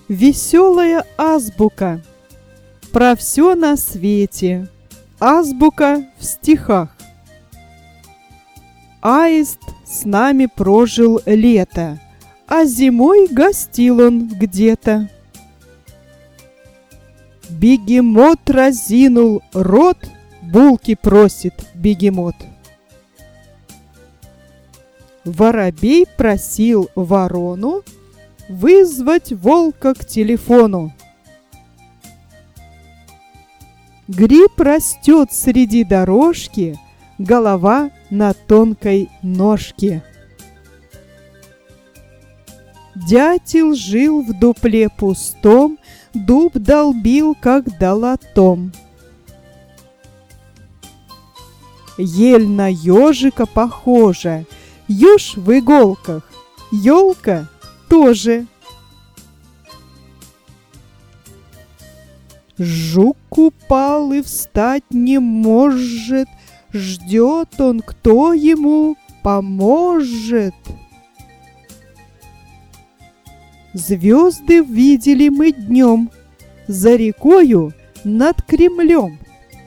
Веселая азбука. Про все на свете. Азбука в стихах. Аист с нами прожил лето, а зимой гостил он где-то. Бегемот разинул рот, булки просит бегемот. Воробей просил ворону вызвать волка к телефону. Гриб растет среди дорожки, голова на тонкой ножке. Дятел жил в дупле пустом, дуб долбил, как долотом. Ель на ежика похожа, еж в иголках, елка тоже. Жук упал и встать не может, ждет он, кто ему поможет. Звезды видели мы днем, за рекою над Кремлем.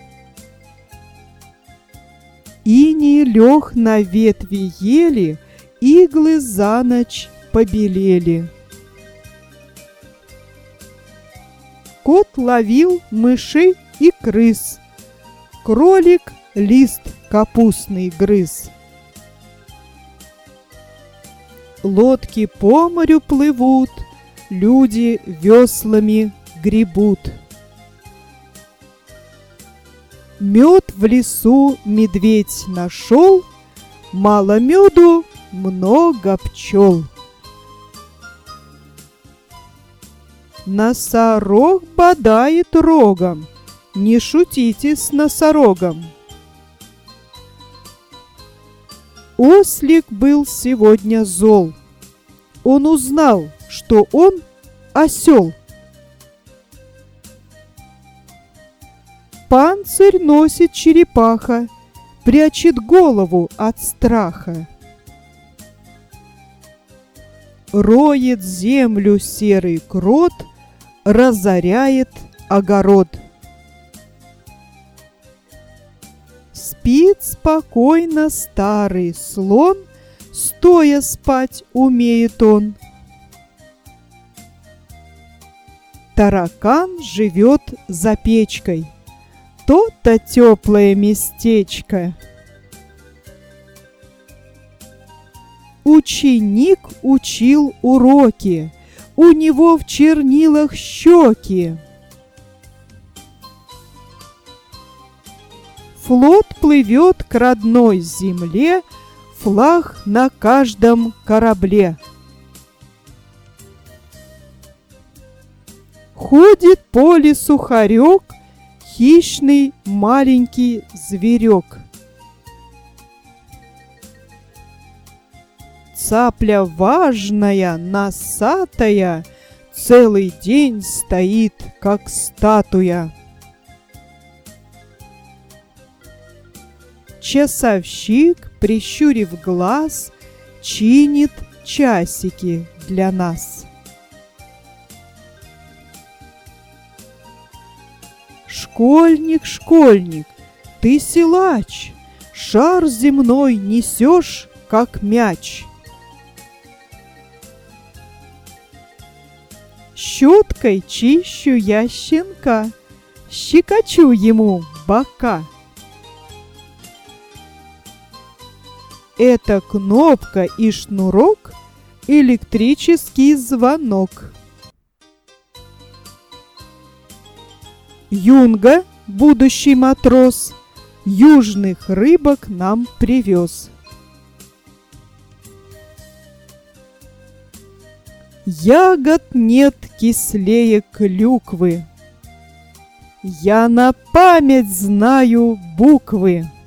Иней лег на ветви ели, иглы за ночь побелели. Кот ловил мышей и крыс, кролик лист капустный грыз. Лодки по морю плывут, люди веслами гребут. Мед в лесу медведь нашел, мало меду, много пчел. Носорог бодает рогом, не шутите с носорогом. Ослик был сегодня зол. Он узнал, что он осел. Панцирь носит черепаха, прячет голову от страха. Роет землю серый крот, разоряет огород. Спит спокойно старый слон, стоя спать умеет он. Таракан живет за печкой, то-то теплое местечко. Ученик учил уроки, у него в чернилах щеки. Флот плывет к родной земле, флаг на каждом корабле. Ходит по лесу хорек, хищный маленький зверек. Цапля важная, носатая, целый день стоит, как статуя. Часовщик, прищурив глаз, чинит часики для нас. Школьник, школьник, ты силач, шар земной несешь, как мяч. Щеткой чищу я щенка, щекочу ему бока. Это кнопка и шнурок, электрический звонок. Юнга, будущий матрос, южных рыбок нам привез. Ягод нет кислее клюквы. Я на память знаю буквы.